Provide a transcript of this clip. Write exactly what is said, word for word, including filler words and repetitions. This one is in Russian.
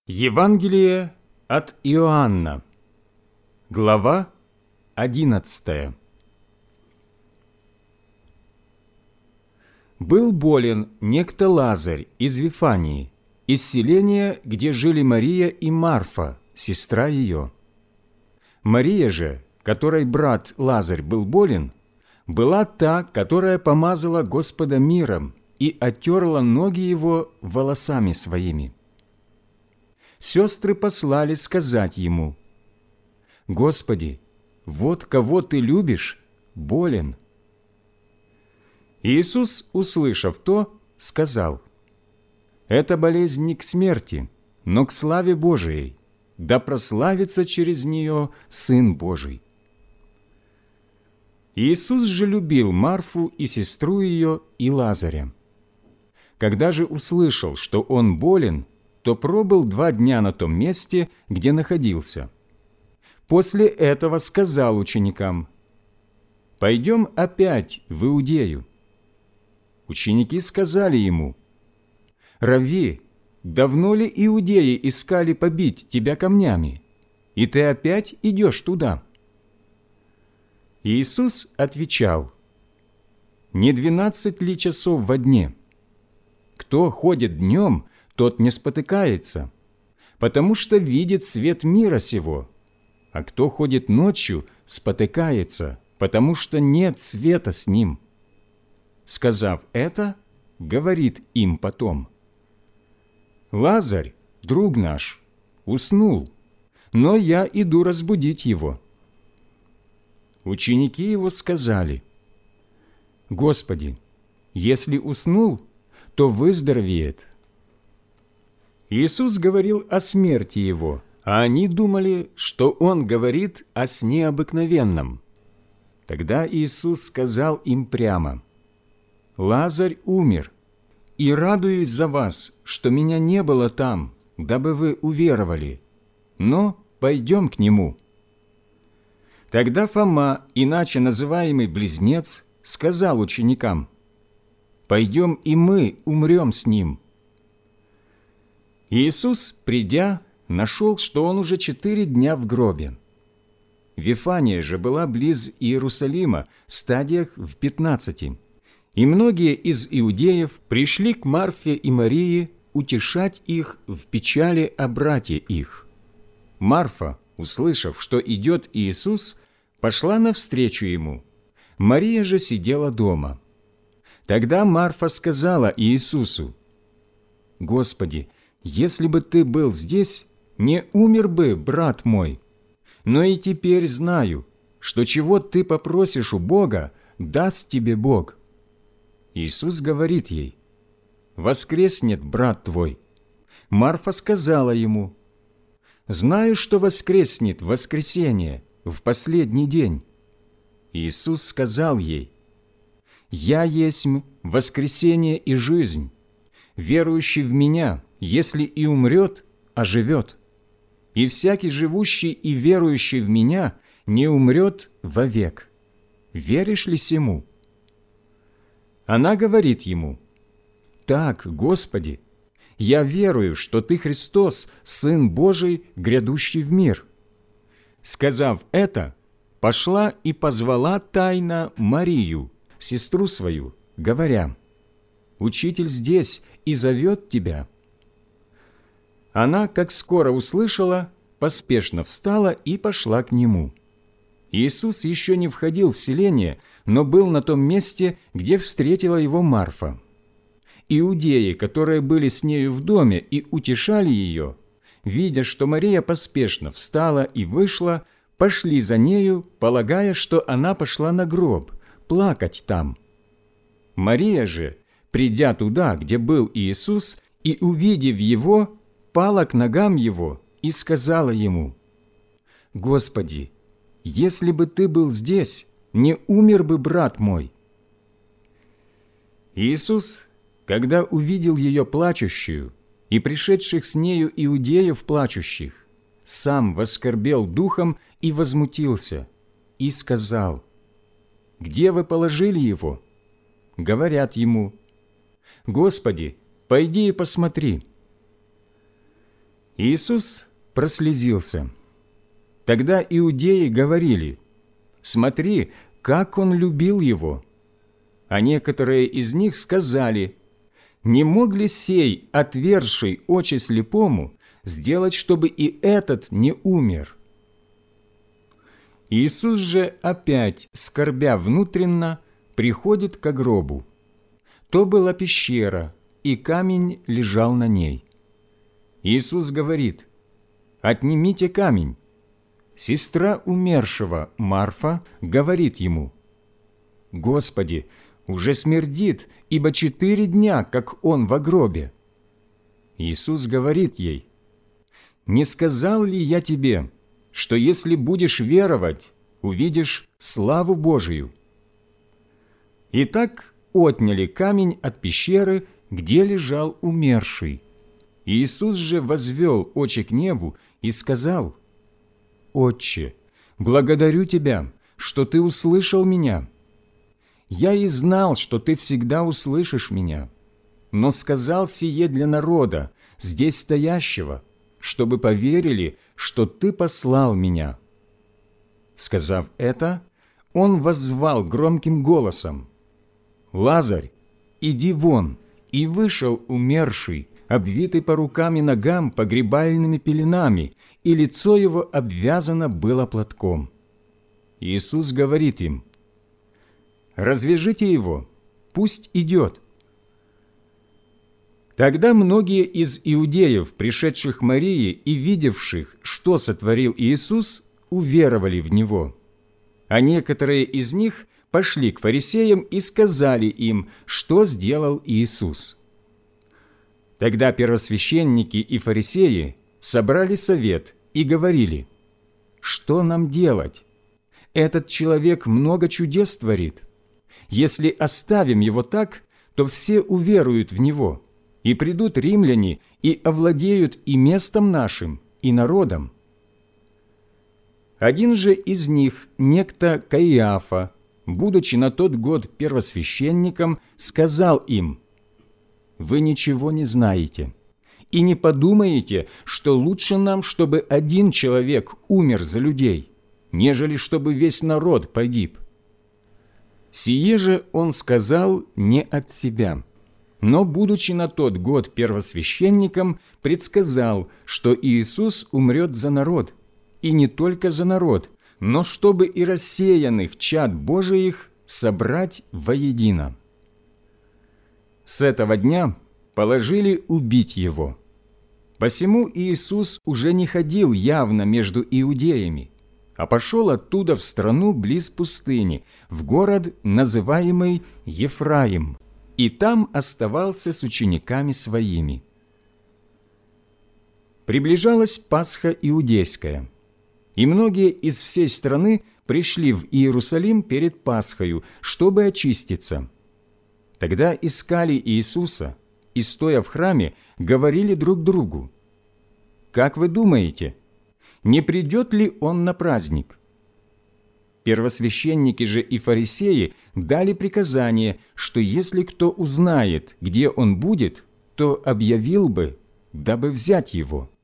Евангелие от Иоанна, глава одиннадцатая. Был болен некто Лазарь из Вифании, из селения, где жили Мария и Марфа, сестра ее. Мария же, которой брат Лазарь был болен, была та, которая помазала Господа миром и оттерла ноги его волосами своими. Сестры послали сказать ему: «Господи, вот кого ты любишь, болен». Иисус, услышав то, сказал: «Эта болезнь не к смерти, но к славе Божией, да прославится через нее Сын Божий». Иисус же любил Марфу и сестру ее и Лазаря. Когда же услышал, что он болен, то пробыл два дня на том месте, где находился. После этого сказал ученикам: «Пойдем опять в Иудею». Ученики сказали ему: «Равви, давно ли иудеи искали побить тебя камнями, и ты опять идешь туда?» Иисус отвечал: «Не двенадцать ли часов во дне? Кто ходит днем, тот не спотыкается, потому что видит свет мира сего, а кто ходит ночью, спотыкается, потому что нет света с ним». Сказав это, говорит им потом: «Лазарь, друг наш, уснул, но я иду разбудить его». Ученики его сказали: «Господи, если уснул, то выздоровеет». Иисус говорил о смерти его, а они думали, что он говорит о сне обыкновенном. Тогда Иисус сказал им прямо: «Лазарь умер, и радуюсь за вас, что меня не было там, дабы вы уверовали, но пойдем к нему». Тогда Фома, иначе называемый Близнец, сказал ученикам: «Пойдем и мы умрем с ним». Иисус, придя, нашел, что он уже четыре дня в гробе. Вифания же была близ Иерусалима, стадиях в пятнадцати, и многие из иудеев пришли к Марфе и Марии утешать их в печали о брате их. Марфа, услышав, что идет Иисус, пошла навстречу ему. Мария же сидела дома. Тогда Марфа сказала Иисусу: «Господи, если бы ты был здесь, не умер бы брат мой. Но и теперь знаю, что чего ты попросишь у Бога, даст тебе Бог». Иисус говорит ей: «Воскреснет брат твой». Марфа сказала ему: «Знаю, что воскреснет в воскресенье, в последний день». Иисус сказал ей: «Я есмь воскресение и жизнь. Верующий в Меня, если и умрет, оживет. И всякий живущий и верующий в Меня не умрет вовек. Веришь ли сему?» Она говорит ему: «Так, Господи, я верую, что Ты Христос, Сын Божий, грядущий в мир». Сказав это, пошла и позвала тайно Марию, сестру свою, говоря: «Учитель здесь и зовет тебя». Она, как скоро услышала, поспешно встала и пошла к нему. Иисус еще не входил в селение, но был на том месте, где встретила его Марфа. Иудеи, которые были с нею в доме и утешали ее, видя, что Мария поспешно встала и вышла, пошли за нею, полагая, что она пошла на гроб, плакать там. Мария же, придя туда, где был Иисус, и увидев его, пала к ногам его и сказала ему: «Господи, если бы ты был здесь, не умер бы брат мой». Иисус, когда увидел ее плачущую и пришедших с нею иудеев плачущих, сам воскорбел духом и возмутился, и сказал: «Где вы положили его?» Говорят ему: «Господи, пойди и посмотри». Иисус прослезился. Тогда иудеи говорили: «Смотри, как он любил его!» А некоторые из них сказали: «Не мог ли сей, отверзший очи слепому, сделать, чтобы и этот не умер?» Иисус же опять, скорбя внутренно, приходит к гробу. То была пещера, и камень лежал на ней. Иисус говорит: «Отнимите камень». Сестра умершего, Марфа, говорит ему: «Господи, уже смердит, ибо четыре дня, как он во гробе». Иисус говорит ей: «Не сказал ли я тебе, что если будешь веровать, увидишь славу Божию?» Итак, отняли камень от пещеры, где лежал умерший. Иисус же возвел очи к небу и сказал: «Отче, благодарю Тебя, что Ты услышал меня. Я и знал, что Ты всегда услышишь меня, но сказал сие для народа, здесь стоящего, чтобы поверили, что Ты послал меня». Сказав это, Он воззвал громким голосом: «Лазарь, иди вон!» И вышел умерший, обвитый по рукам и ногам погребальными пеленами, и лицо его обвязано было платком. Иисус говорит им: «Развяжите его, пусть идет». Тогда многие из иудеев, пришедших к Марии и видевших, что сотворил Иисус, уверовали в Него. А некоторые из них пошли к фарисеям и сказали им, что сделал Иисус. Тогда первосвященники и фарисеи собрали совет и говорили: «Что нам делать? Этот человек много чудес творит. Если оставим его так, то все уверуют в него, и придут римляне и овладеют и местом нашим, и народом». Один же из них, некто Каиафа, будучи на тот год первосвященником, сказал им: «Вы ничего не знаете, и не подумаете, что лучше нам, чтобы один человек умер за людей, нежели чтобы весь народ погиб». Сие же он сказал не от себя, но, будучи на тот год первосвященником, предсказал, что Иисус умрет за народ, и не только за народ, но чтобы и рассеянных чад Божиих собрать воедино. С этого дня положили убить его. Посему Иисус уже не ходил явно между иудеями, а пошел оттуда в страну близ пустыни, в город, называемый Ефраим, и там оставался с учениками своими. Приближалась Пасха иудейская, и многие из всей страны пришли в Иерусалим перед Пасхою, чтобы очиститься. Тогда искали Иисуса и, стоя в храме, говорили друг другу: «Как вы думаете, не придет ли Он на праздник?» Первосвященники же и фарисеи дали приказание, что если кто узнает, где Он будет, то объявил бы, дабы взять Его.